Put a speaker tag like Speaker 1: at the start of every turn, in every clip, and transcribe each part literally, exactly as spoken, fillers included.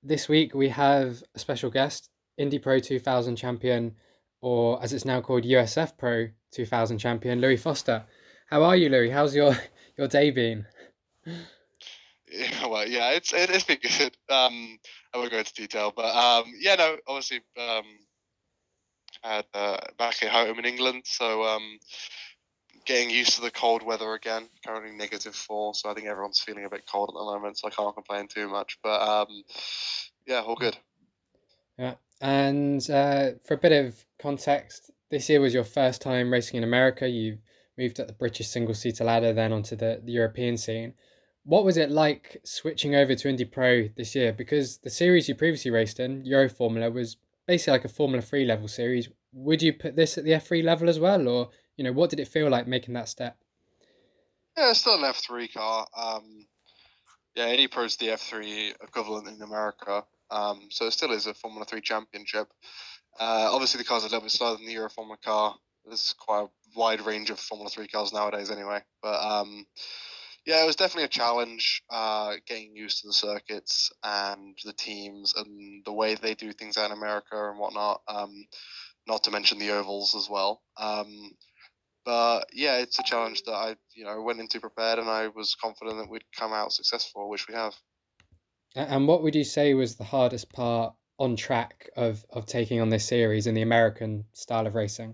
Speaker 1: This week we have a special guest, Indy Pro two thousand champion, or as it's now called, U S F Pro two thousand champion, Louis Foster. How are you, Louis? How's your your day been?
Speaker 2: Yeah, well, yeah, it's it, it's been good. Um, I won't go into detail, but um, yeah, no, obviously, um, had uh, back at home in England, so um, getting used to the cold weather again. Currently negative four, so I think everyone's feeling a bit cold at the moment, so I can't complain too much. But um, yeah, all good.
Speaker 1: Yeah. And uh, for a bit of context, this year was your first time racing in America. You moved up the British single seater ladder, then onto the, the European scene. What was it like switching over to Indy Pro this year? Because the series you previously raced in, Euro Formula, was basically like a Formula Three level series. Would you put this at the F three level as well, or you know, what did it feel like making that step?
Speaker 2: Yeah, it's still an F three car. Um, yeah, Indy Pro's the F three equivalent in America. Um, so it still is a Formula Three championship. Uh, obviously, the car's a little bit slower than the Euro Formula car. There's quite a wide range of Formula Three cars nowadays, anyway. But um, yeah, it was definitely a challenge uh, getting used to the circuits and the teams and the way they do things out in America and whatnot. Um, not to mention the ovals as well. Um, but yeah, it's a challenge that I, you know, went into prepared, and I was confident that we'd come out successful, which we have.
Speaker 1: And what would you say was the hardest part on track of of taking on this series in the American style of racing?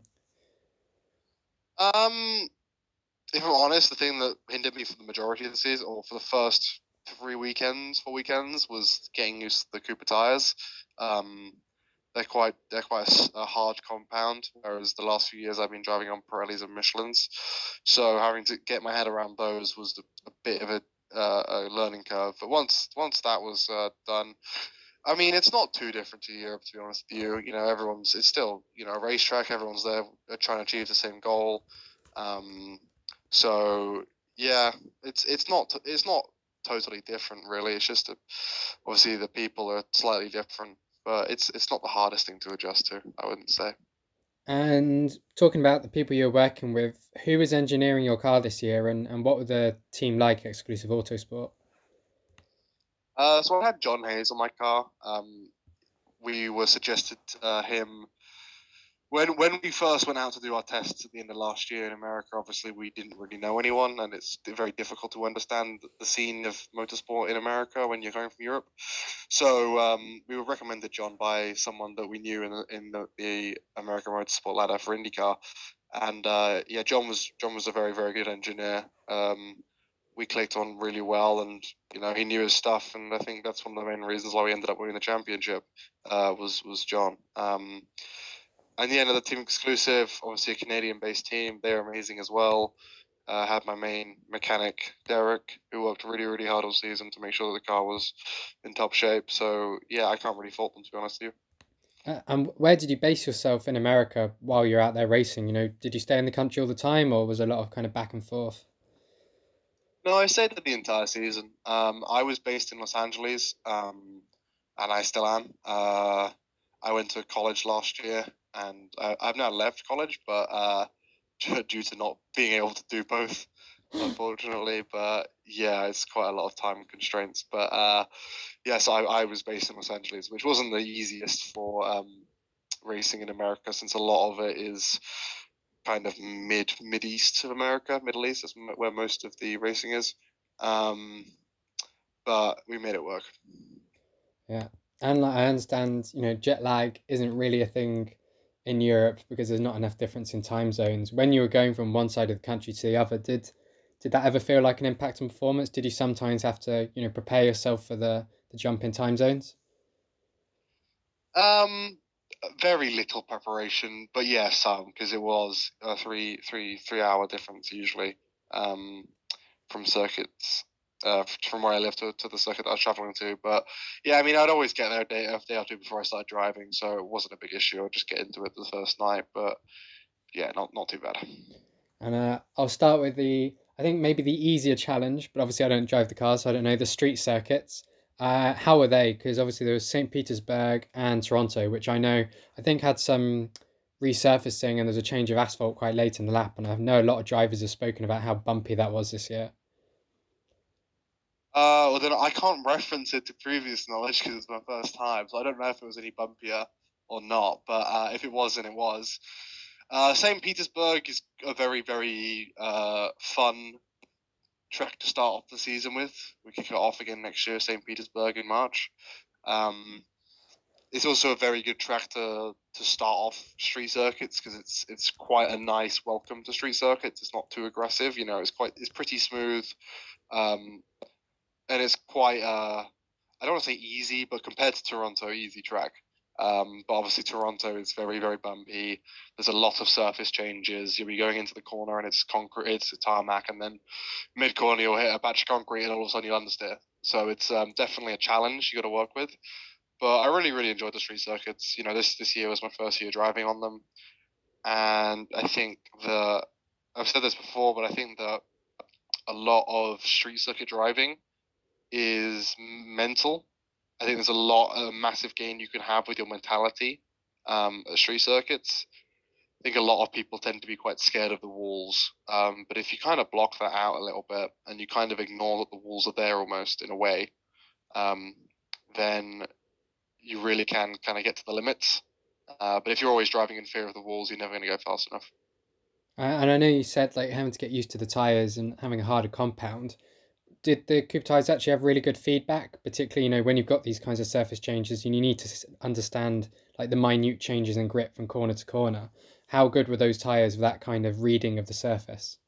Speaker 2: Um, if I'm honest, the thing that hindered me for the majority of the season, or for the first three weekends, four weekends, was getting used to the Cooper tires. Um, they're quite they're quite a, a hard compound, whereas the last few years I've been driving on Pirellis and Michelin's, so having to get my head around those was a, a bit of a, uh, a learning curve. But once once that was uh, done, I mean, it's not too different to Europe, to be honest with you. You know, everyone's it's still you know a racetrack. Everyone's there trying to achieve the same goal. Um, so yeah, it's it's not it's not totally different, really. It's just a, obviously the people are slightly different, but it's it's not the hardest thing to adjust to, I wouldn't say.
Speaker 1: And talking about the people you're working with, who was engineering your car this year, and, and what were the team like at Exclusive Autosport?
Speaker 2: Uh, so I had John Hayes on my car. Um, we were suggested uh, him when when we first went out to do our tests at the end of last year in America. Obviously, we didn't really know anyone, and it's very difficult to understand the scene of motorsport in America when you're going from Europe. So um, we were recommended John by someone that we knew in the, in the, the American motorsport ladder for IndyCar, and uh, yeah, John was John was a very very good engineer. Um, we clicked on really well, and you know he knew his stuff, and I think that's one of the main reasons why we ended up winning the championship. Uh, was was John. Um, and yeah, another team exclusive, obviously a Canadian-based team. They're amazing as well. Uh, had my main mechanic Derek, who worked really, really hard all season to make sure that the car was in top shape. So yeah, I can't really fault them, to be honest with you.
Speaker 1: Uh, and where did you base yourself in America while you're out there racing? You know, did you stay in the country all the time, or was a lot of kind of back and forth?
Speaker 2: No, I stayed there the entire season. Um, I was based in Los Angeles, um, and I still am. Uh, I went to college last year, and I, I've now left college, but uh, due to not being able to do both, unfortunately. But yeah, it's quite a lot of time constraints. But uh, yes, I, I was based in Los Angeles, which wasn't the easiest for um, racing in America, since a lot of it is kind of mid mid east of America, Middle East. That's where most of the racing is. Um, but we made it work.
Speaker 1: Yeah, and like, I understand, you know, jet lag isn't really a thing in Europe because there's not enough difference in time zones. When you were going from one side of the country to the other, did did that ever feel like an impact on performance? Did you sometimes have to, you know, prepare yourself for the the jump in time zones?
Speaker 2: Um, very little preparation, but yeah, some, because it was a three three three hour difference usually, um, from circuits. Uh, from where I live to, to the circuit that I was traveling to, but yeah, I mean, I'd always get there a day, a day or two before I started driving, so it wasn't a big issue. I'd just get into it the first night, but yeah, not not too bad.
Speaker 1: And uh, I'll start with the, I think maybe the easier challenge, but obviously I don't drive the car, so I don't know the street circuits. Uh, how are they? Because obviously there was Saint Petersburg and Toronto, which I know I think had some resurfacing and there's a change of asphalt quite late in the lap. And I know a lot of drivers have spoken about how bumpy that was this year.
Speaker 2: Uh, well, then I can't reference it to previous knowledge because it's my first time, so I don't know if it was any bumpier or not. But uh, if it was, then it was. Uh, Saint Petersburg is a very, very uh, fun track to start off the season with. We kick it off again next year, Saint Petersburg in March. Um, it's also a very good track to to start off street circuits because it's it's quite a nice welcome to street circuits. It's not too aggressive, you know. It's quite it's pretty smooth, um, and it's quite uh, I don't want to say easy, but compared to Toronto, easy track. Um, but obviously Toronto is very, very bumpy. There's a lot of surface changes. You'll be going into the corner and it's concrete, it's a tarmac, and then mid corner you'll hit a patch of concrete and all of a sudden you'll understeer. So it's um, definitely a challenge you got to work with. But I really, really enjoyed the street circuits. You know, this this year was my first year driving on them, and I think the I've said this before, but I think that a lot of street circuit driving is mental. I think there's a lot, a massive gain you can have with your mentality um, at street circuits. I think a lot of people tend to be quite scared of the walls, um, but if you kind of block that out a little bit and you kind of ignore that the walls are there almost in a way, um, then you really can kind of get to the limits. Uh, but if you're always driving in fear of the walls, you're never going to go fast enough.
Speaker 1: Uh, and I know you said like having to get used to the tires and having a harder compound. Did the Coupe tires actually have really good feedback? Particularly, you know, when you've got these kinds of surface changes and you need to understand like the minute changes in grip from corner to corner. How good were those tires with that kind of reading of the surface?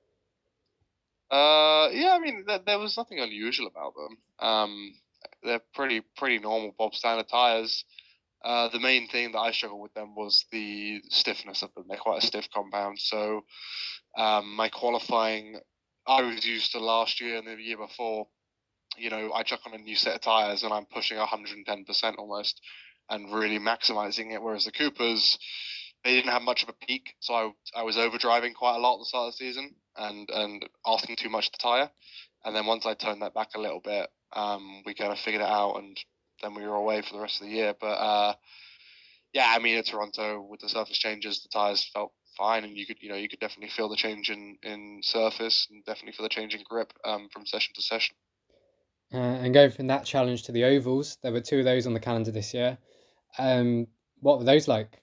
Speaker 2: Uh, yeah, I mean, there, there was nothing unusual about them. Um, they're pretty pretty normal Bob standard tires. Uh, the main thing that I struggled with them was the stiffness of them. They're quite a stiff compound. So um, my qualifying, I was used to last year and the year before. You know, I chuck on a new set of tires and I'm pushing one hundred ten percent almost, and really maximizing it. Whereas the Coopers, they didn't have much of a peak, so I, I was overdriving quite a lot at the start of the season and and asking too much of the tire. And then once I turned that back a little bit, um, we kind of figured it out, and then we were away for the rest of the year. But uh, yeah, I mean, at Toronto with the surface changes, the tires felt fine, and you could you know you could definitely feel the change in in surface and definitely feel the change in grip um, from session to session.
Speaker 1: Uh, and going from that challenge to the ovals, there were two of those on the calendar this year. Um, what were those like?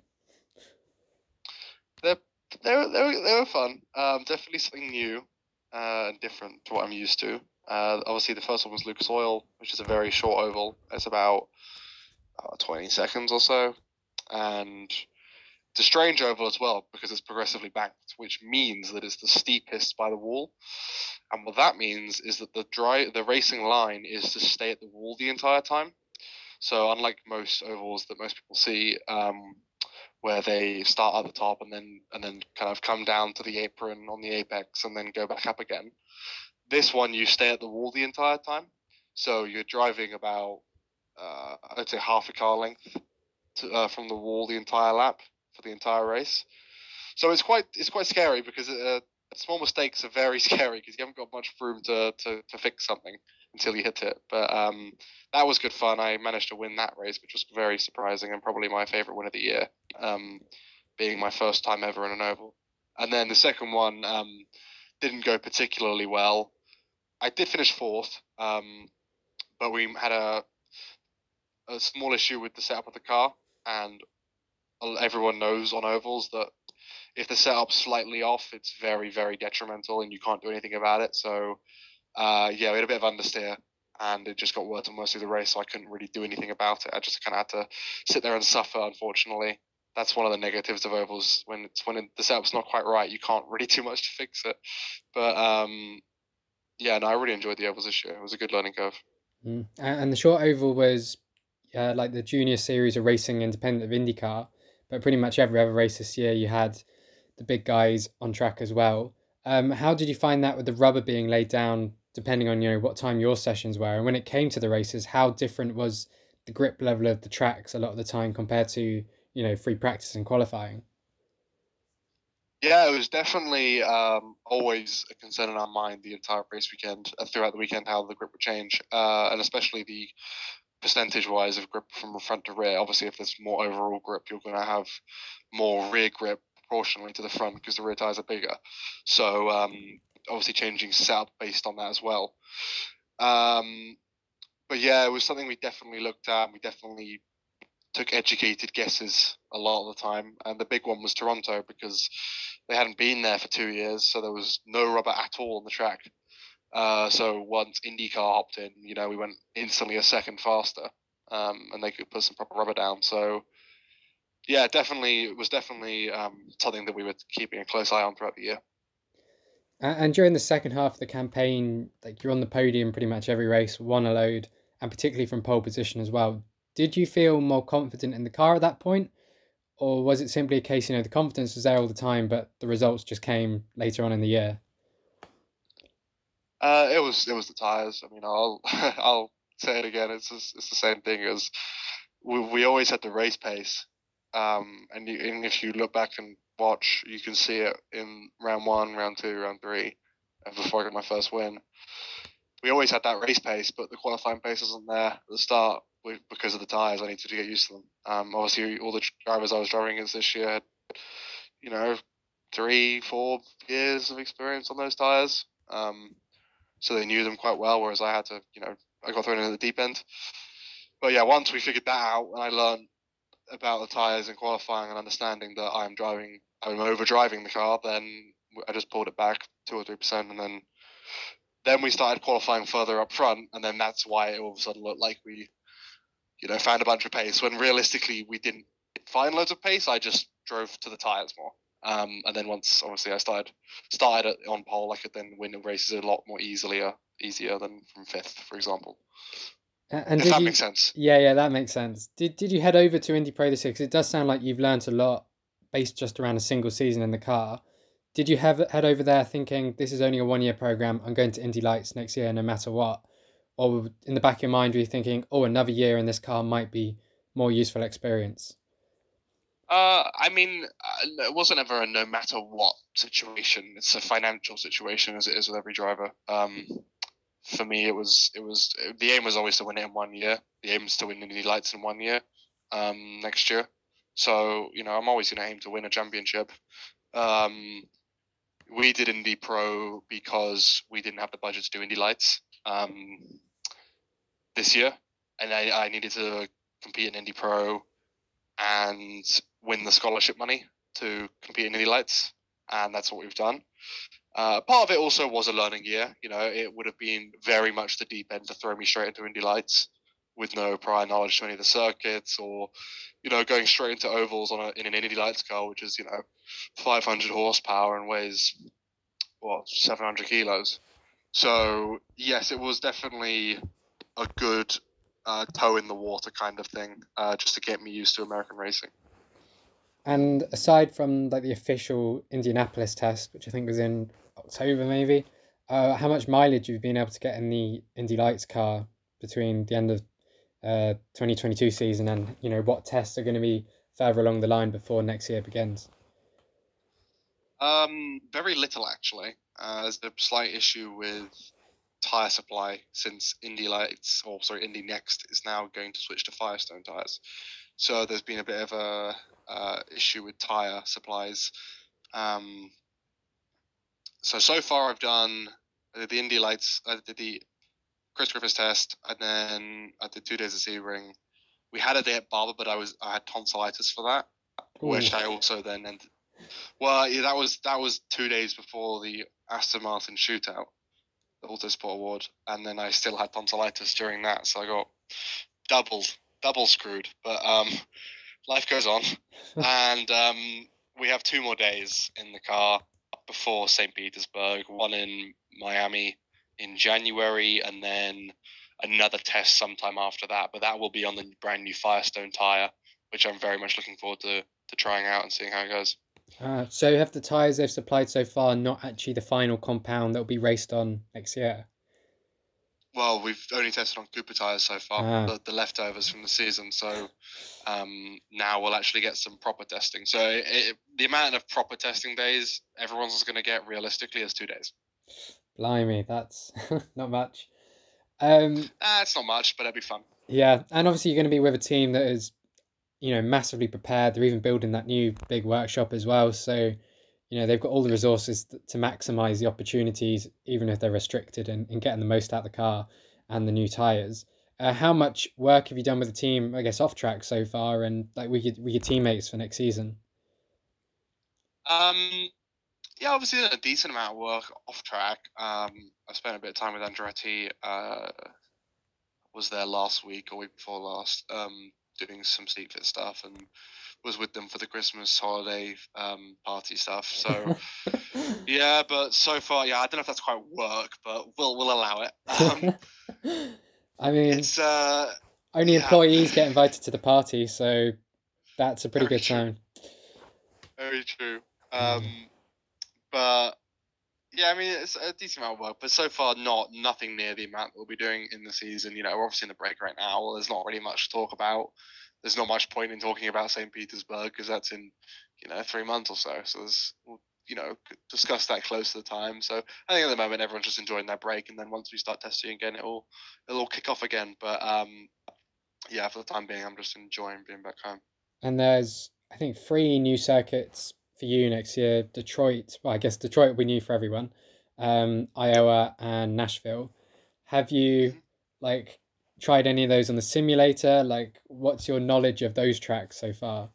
Speaker 2: They're they were, they were, they were fun. Um, definitely something new uh, and different to what I'm used to. Uh, obviously, the first one was Lucas Oil, which is a very short oval. It's about uh, twenty seconds or so, and it's a strange oval as well because it's progressively banked, which means that it's the steepest by the wall. And what that means is that the dry the racing line is to stay at the wall the entire time. So unlike most ovals that most people see, um, where they start at the top and then and then kind of come down to the apron on the apex and then go back up again. This one you stay at the wall the entire time, so you're driving about uh, I'd say half a car length to, uh, from the wall the entire lap for the entire race. So it's quite it's quite scary because uh, small mistakes are very scary because you haven't got much room to, to, to fix something until you hit it. But um, that was good fun. I managed to win that race, which was very surprising and probably my favorite win of the year, um, being my first time ever in an oval. And then the second one um, didn't go particularly well. I did finish fourth, um, but we had a a small issue with the setup of the car, and everyone knows on ovals that if the setup's slightly off, it's very, very detrimental, and you can't do anything about it. So, uh, yeah, we had a bit of understeer, and it just got worse and worse through the race. So I couldn't really do anything about it. I just kind of had to sit there and suffer. Unfortunately, that's one of the negatives of ovals. When it's when it, the setup's not quite right, you can't really do much to fix it. But um, yeah, no, I really enjoyed the ovals this year. It was a good learning curve.
Speaker 1: Mm. A- And the short oval was uh, like the junior series of racing independent of IndyCar, but pretty much every other race this year you had the big guys on track as well. Um, how did you find that with the rubber being laid down, depending on you know what time your sessions were, and when it came to the races, how different was the grip level of the tracks a lot of the time compared to you know free practice and qualifying?
Speaker 2: Yeah, it was definitely um, always a concern in our mind the entire race weekend, uh, throughout the weekend, how the grip would change, uh, and especially the percentage wise of grip from front to rear. Obviously, if there's more overall grip, you're going to have more rear grip proportionally to the front because the rear tires are bigger. So, um, obviously, changing setup based on that as well. Um, but yeah, it was something we definitely looked at. We definitely took educated guesses a lot of the time, and the big one was Toronto because they hadn't been there for two years, so there was no rubber at all on the track. Uh, so once IndyCar hopped in, you know, we went instantly a second faster, um, and they could put some proper rubber down. So yeah, definitely, it was definitely um, something that we were keeping a close eye on throughout the year.
Speaker 1: And during the second half of the campaign, like you're on the podium pretty much every race, won a load, and particularly from pole position as well. Did you feel more confident in the car at that point? Or was it simply a case, you know, the confidence was there all the time, but the results just came later on in the year?
Speaker 2: Uh, it was it was the tires. I mean, I'll I'll say it again. It's just, it's the same thing as we we always had the race pace. Um, and, you, and if you look back and watch, you can see it in round one, round two, round three. And before I got my first win, we always had that race pace, but the qualifying pace wasn't there at the start because of the tires. I needed to get used to them. Um, obviously, all the drivers I was driving against this year had, you know, three, four years of experience on those tires. Um, so they knew them quite well, whereas I had to, you know, I got thrown into the deep end. But yeah, once we figured that out and I learned about the tyres and qualifying and understanding that I'm driving, I'm over driving the car, then I just pulled it back two or three percent, and then then we started qualifying further up front, and then that's why it all of a sudden looked like we, you know, found a bunch of pace when realistically we didn't find loads of pace. I just drove to the tyres more. Um, and then once obviously I started started on pole, I could then win the races a lot more easily, uh, easier than from fifth, for example.
Speaker 1: And
Speaker 2: If
Speaker 1: did
Speaker 2: that
Speaker 1: you?
Speaker 2: makes sense.
Speaker 1: Yeah, yeah, that makes sense. Did did you head over to Indy Pro this year? Because it does sound like you've learnt a lot based just around a single season in the car. Did you have head over there thinking this is only a one year program? I'm going to Indy Lights next year, no matter what. Or in the back of your mind, were you thinking, oh, another year in this car might be more useful experience?
Speaker 2: Uh, I mean, uh, it wasn't ever a no matter what situation. It's a financial situation, as it is with every driver. Um, for me, it was it was the aim was always to win it in one year. The aim is to win Indy Lights in one year, um, next year. So you know, I'm always going to aim to win a championship. Um, we did Indy Pro because we didn't have the budget to do Indy Lights um, this year, and I, I needed to compete in Indy Pro and win the scholarship money to compete in Indy Lights, and that's what we've done. Uh, part of it also was a learning year. You know, it would have been very much the deep end to throw me straight into Indy Lights with no prior knowledge to any of the circuits, or you know, going straight into ovals on a, in an Indy Lights car, which is you know, five hundred horsepower and weighs what seven hundred kilos. So yes, it was definitely a good uh, toe in the water kind of thing, uh, just to get me used to American racing.
Speaker 1: And aside from like the official Indianapolis test, which I think was in October maybe, uh, how much mileage you've been able to get in the Indy Lights car between the end of uh, twenty twenty-two season and you know what tests are going to be further along the line before next year begins?
Speaker 2: Um, very little actually. Uh, there's a slight issue with tire supply since Indy Lights, or sorry, Indy Next is now going to switch to Firestone tires. So there's been a bit of a uh, issue with tire supplies. Um, so so far I've done I did the Indy Lights, I did the Chris Griffiths test, and then I did two days of Sebring. We had a day at Barber, but I was I had tonsillitis for that,
Speaker 1: Ooh.
Speaker 2: which I also then ended. Well, yeah, that was that was two days before the Aston Martin shootout, the Autosport Award, and then I still had tonsillitis during that, so I got double double screwed. But um, life goes on, and um, we have two more days in the car before Saint Petersburg. One in Miami in January, and then another test sometime after that. But that will be on the brand new Firestone tire, which I'm very much looking forward to to trying out and seeing how it goes.
Speaker 1: Uh, so have the tyres they've supplied so far not actually the final compound that will be raced on next year?
Speaker 2: Well, we've only tested on Cooper tires so far,
Speaker 1: Ah.
Speaker 2: the, the leftovers from the season. So um, now we'll actually get some proper testing. So it, it, the amount of proper testing days everyone's going to get realistically is two days.
Speaker 1: Blimey, that's not much. Um,
Speaker 2: Ah, it's not much, but it'll be fun.
Speaker 1: yeah, and obviously you're going to be with a team that is, you know, massively prepared. They're even building that new big workshop as well. So you know, they've got all the resources th- to maximize the opportunities, even if they're restricted, and, and getting the most out of the car and the new tires. Uh, how much work have you done with the team, I guess, off track so far, and like with your, with your teammates for next season?
Speaker 2: Um, yeah, obviously a decent amount of work off track. Um, I spent a bit of time with Andretti. Uh, was there last week or week before last, um, doing some seat fit stuff, and was with them for the Christmas holiday um, party stuff. So yeah, but so far, yeah, I don't know if that's quite work, but we'll we'll allow it. Um,
Speaker 1: I mean,
Speaker 2: it's uh,
Speaker 1: only
Speaker 2: yeah,
Speaker 1: employees get invited to the party, so that's a pretty
Speaker 2: very
Speaker 1: good
Speaker 2: true,
Speaker 1: sign.
Speaker 2: very true.
Speaker 1: Mm.
Speaker 2: Um, but yeah, I mean, it's a decent amount of work, but so far not nothing near the amount that we'll be doing in the season. You know, we're obviously in the break right now. Well, there's not really much to talk about. There's not much point in talking about Saint Petersburg because that's in, you know, three months or so. So there's, we'll, you know, discuss that close to the time. So I think at the moment everyone's just enjoying their break, and then once we start testing again, it'll it'll all kick off again. But um, yeah, for the time being, I'm just enjoying being back home.
Speaker 1: And there's, I think, three new circuits for you next year. Detroit, well, I guess Detroit will be new for everyone. Um, Iowa and Nashville. Have you
Speaker 2: Mm-hmm.
Speaker 1: like tried any of those on the simulator? Like, what's your knowledge of those tracks so far?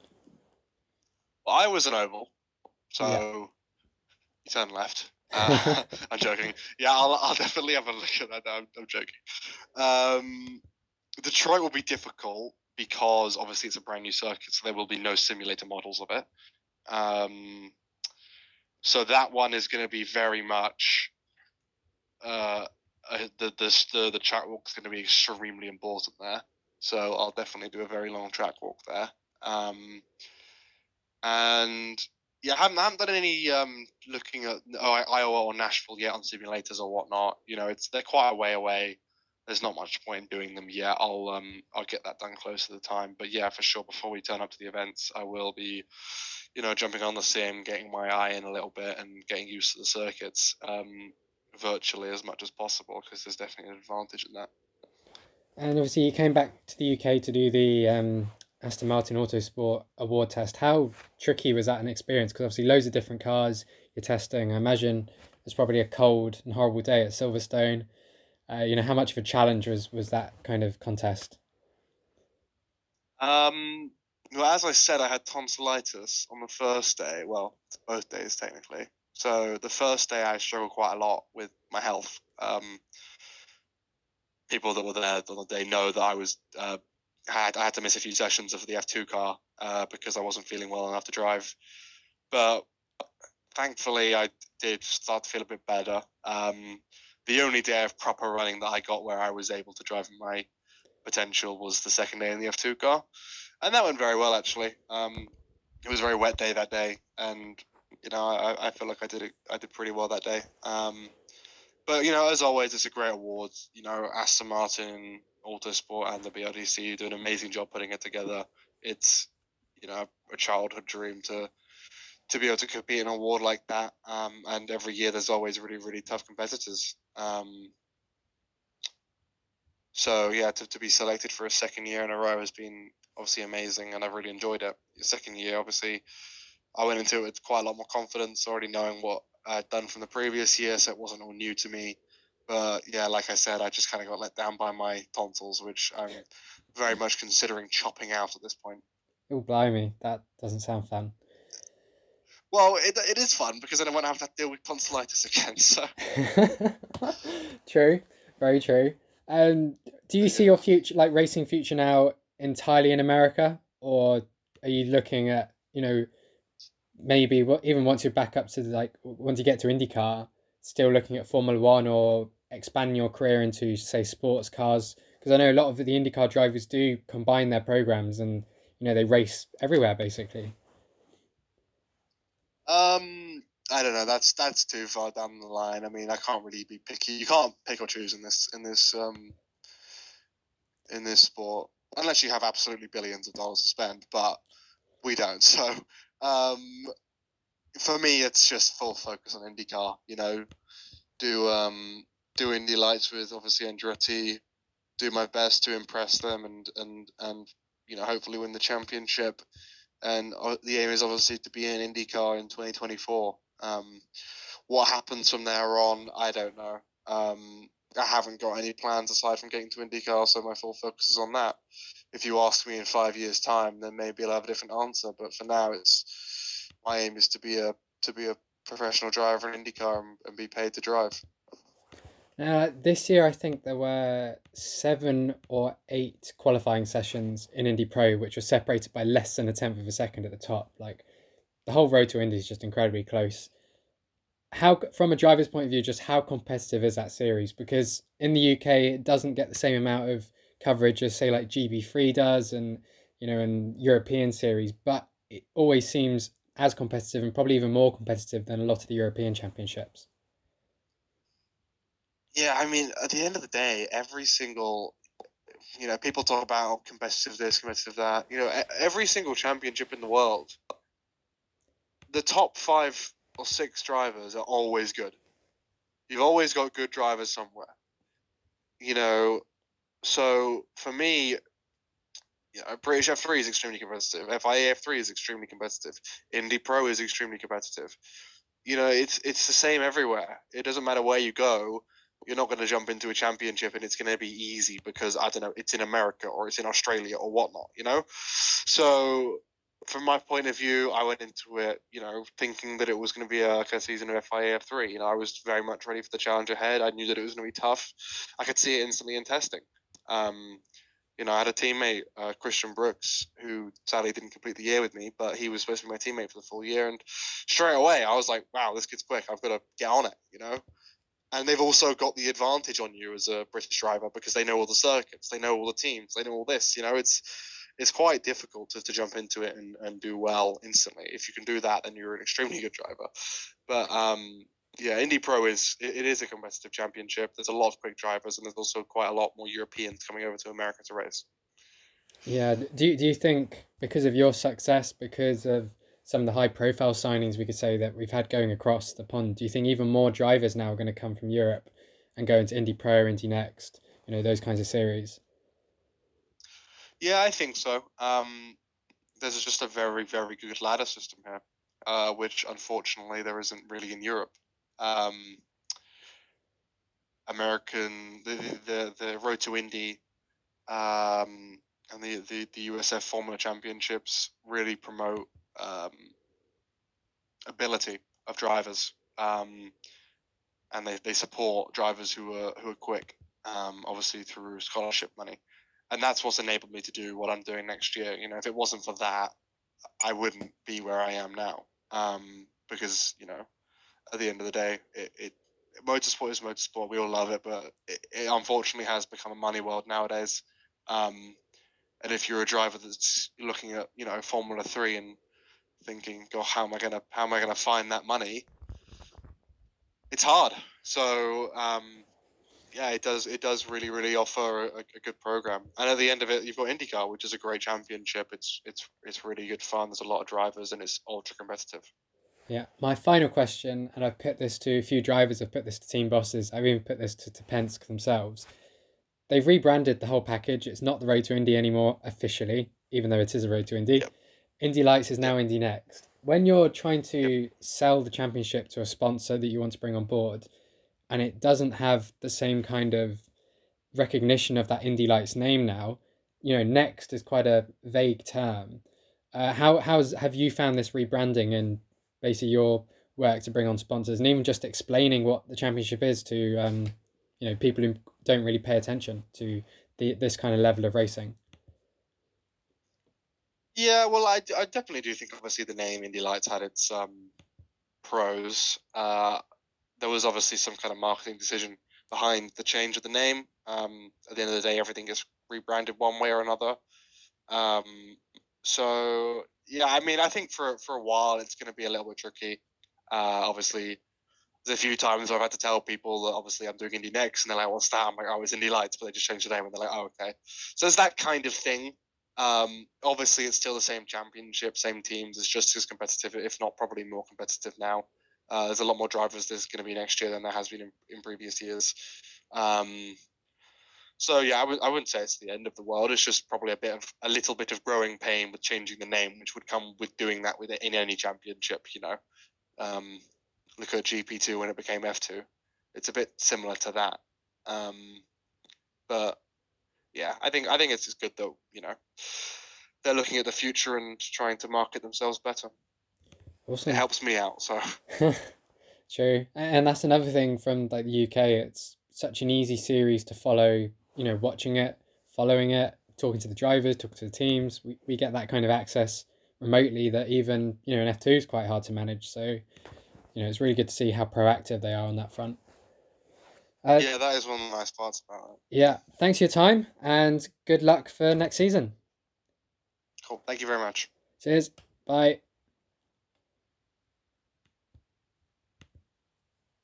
Speaker 2: Well, I was an oval,
Speaker 1: Yeah.
Speaker 2: so you turn left. Uh, I'm joking. Yeah, I'll, I'll definitely have a look at that. No, I'm, I'm joking. Um, Detroit will be difficult because obviously it's a brand new circuit, so there will be no simulator models of it. Um, so that one is going to be very much uh, uh, the the the, the track walk is going to be extremely important there. So I'll definitely do a very long track walk there. Um, and yeah, I haven't, I haven't done any um, looking at oh, Iowa or Nashville yet on simulators or whatnot. You know, it's they're quite a way away. There's not much point in doing them yet. I'll um I'll get that done close to the time. But yeah, for sure, before we turn up to the events, I will be, you know, jumping on the sim, getting my eye in a little bit, and getting used to the circuits um virtually as much as possible because there's definitely an advantage in that.
Speaker 1: And obviously, you came back to the U K to do the um, Aston Martin Autosport Award test. How tricky was that an experience? Because obviously, loads of different cars you're testing. I imagine it's probably a cold and horrible day at Silverstone. Uh, you know, how much of a challenge was was that kind of contest?
Speaker 2: Um, well, as I said, I had tonsillitis on the first day. Well, both days technically. So the first day I struggled quite a lot with my health. Um, people that were there on the day know that I was uh, had I had to miss a few sessions of the F two car uh, because I wasn't feeling well enough to drive. But thankfully, I did start to feel a bit better. Um, the only day of proper running that I got where I was able to drive my potential was the second day in the F two car, and that went very well actually. Um, it was a very wet day that day, and you know I, I feel like I did it, I did pretty well that day. Um, but you know, as always, it's a great award. You know, Aston Martin, Autosport, and the B R D C do an amazing job putting it together. It's, you know, a childhood dream to to be able to compete in an award like that. Um, and every year there's always really really tough competitors. Um, so yeah, to, to be selected for a second year in a row has been obviously amazing, and I've really enjoyed it. The second year, obviously, I went into it with quite a lot more confidence, already knowing what I'd done from the previous year, so it wasn't all new to me. But yeah, like I said, I just kind of got let down by my tonsils, which I'm very much considering chopping out at this point.
Speaker 1: Oh, blimey, that doesn't sound fun.
Speaker 2: Well, it, it is fun because then I won't have to deal with tonsillitis again. So
Speaker 1: True, very true. Um, do you see
Speaker 2: yeah.
Speaker 1: your future, like racing future now, entirely in America, or are you looking at, you know, maybe what even once you're back up to the, like once you get to IndyCar, still looking at Formula One or expanding your career into say sports cars? Because I know a lot of the IndyCar drivers do combine their programs and you know they race everywhere basically.
Speaker 2: Um, I don't know. That's that's too far down the line. I mean, I can't really be picky. You can't pick or choose in this in this um in this sport unless you have absolutely billions of dollars to spend. But we don't. So um, for me, it's just full focus on IndyCar. You know, do um do Indy Lights with obviously Andretti. Do my best to impress them and and and you know hopefully win the championship. and uh, the aim is obviously to be in IndyCar in twenty twenty-four. Um, what happens from there on, I don't know. Um, I haven't got any plans aside from getting to IndyCar, so my full focus is on that. If you ask me in five years' time, then maybe I'll have a different answer. But for now, it's my aim is to be a to be a professional driver in IndyCar and, and be paid to drive.
Speaker 1: Uh, this year, I think there were seven or eight qualifying sessions in Indy Pro, which were separated by less than a tenth of a second at the top. Like the whole road to Indy is just incredibly close. How, from a driver's point of view, just how competitive is that series? Because in the U K, it doesn't get the same amount of coverage as say like G B three does, and you know, and European series, but it always seems as competitive and probably even more competitive than a lot of the European championships.
Speaker 2: Yeah, I mean, at the end of the day, every single, you know, people talk about competitive this, competitive that. You know, e- every single championship in the world, the top five or six drivers are always good. You've always got good drivers somewhere. You know, so for me, you know, British F three is extremely competitive. F I A F three is extremely competitive. Indy Pro is extremely competitive. You know, it's it's the same everywhere. It doesn't matter where you go. You're not going to jump into a championship and it's going to be easy because I don't know, it's in America or it's in Australia or whatnot. You know, so from my point of view, I went into it, you know, thinking that it was going to be a, like a season of F I A F three. You know, I was very much ready for the challenge ahead. I knew that it was going to be tough. I could see it instantly in testing. Um, you know, I had a teammate, uh, Christian Brooks, who sadly didn't complete the year with me, but he was supposed to be my teammate for the full year. And straight away, I was like, wow, this kid's quick. I've got to get on it, you know? And they've also got the advantage on you as a British driver because they know all the circuits, they know all the teams, they know all this. You know, it's it's quite difficult to, to jump into it and, and do well instantly. If you can do that, then you're an extremely good driver. But um, yeah, Indy Pro is it, it is a competitive championship. There's a lot of quick drivers, and there's also quite a lot more Europeans coming over to America to race.
Speaker 1: Yeah, do you, do you think because of your success, because of some of the high profile signings we could say that we've had going across the pond, do you think even more drivers now are going to come from Europe and go into Indy Pro, Indy Next, you know, those kinds of series?
Speaker 2: Yeah, I think so. Um, there's just a very, very good ladder system here, uh, which unfortunately there isn't really in Europe. Um, American, the, the the Road to Indy, um, and the, the the U S F Formula Championships really promote um, ability of drivers, um, and they, they support drivers who are who are quick, um, obviously through scholarship money, and that's what's enabled me to do what I'm doing next year. You know, if it wasn't for that, I wouldn't be where I am now. Um, because you know, at the end of the day, it, it motorsport is motorsport. We all love it, but it, it unfortunately has become a money world nowadays. Um, and if you're a driver that's looking at you know Formula Three and thinking, "God, how am I gonna how am I gonna find that money?" It's hard. So um, yeah, it does it does really really offer a, a good program. And at the end of it, you've got IndyCar, which is a great championship. It's it's it's really good fun. There's a lot of drivers, and it's ultra competitive.
Speaker 1: Yeah, my final question, and I've put this to a few drivers, I've put this to team bosses, I've even put this to, to Penske themselves. They've rebranded the whole package. It's not the Road to Indy anymore officially, even though it is a Road to Indy.
Speaker 2: Yep.
Speaker 1: Indy Lights is
Speaker 2: Yep.
Speaker 1: now Indy Next. When you're trying
Speaker 2: Yep.
Speaker 1: to sell the championship to a sponsor that you want to bring on board, and it doesn't have the same kind of recognition of that Indy Lights name now, you know, Next is quite a vague term. Uh, how how's have you found this rebranding and basically your work to bring on sponsors and even just explaining what the championship is to um, you know, people who don't really pay attention to the this kind of level of racing?
Speaker 2: Yeah, well, I, I definitely do think obviously the name Indy Lights had its um, pros. Uh, there was obviously some kind of marketing decision behind the change of the name. Um, at the end of the day, everything gets rebranded one way or another. Um, so yeah, I mean, I think for for a while it's going to be a little bit tricky. Uh, obviously, there's a few times where I've had to tell people that obviously I'm doing Indy Next, and they're like, "What's that?" I'm like, "Oh, it's Indy Lights," but they just changed the name, and they're like, "Oh, okay." So it's that kind of thing. Um, obviously, it's still the same championship, same teams. It's just as competitive, if not probably more competitive now. Uh, there's a lot more drivers there's going to be next year than there has been in, in previous years. Um, So yeah, I w- I wouldn't say it's the end of the world. It's just probably a bit of a little bit of growing pain with changing the name, which would come with doing that with it in any championship. You know, um, look at G P two when it became F two. It's a bit similar to that. Um, but yeah, I think I think it's just good that you know they're looking at the future and trying to market themselves better. It
Speaker 1: Awesome.
Speaker 2: helps me out. So
Speaker 1: True. And that's another thing from like the U K. It's such an easy series to follow, you know, watching it, following it, talking to the drivers, talking to the teams. We, we get that kind of access remotely that even, you know, in F two is quite hard to manage. So, you know, it's really good to see how proactive they are on that front. Uh,
Speaker 2: yeah, that is one of the nice parts about it.
Speaker 1: yeah, thanks for your time and good luck for next season.
Speaker 2: Cool. Thank you very much.
Speaker 1: Cheers. Bye.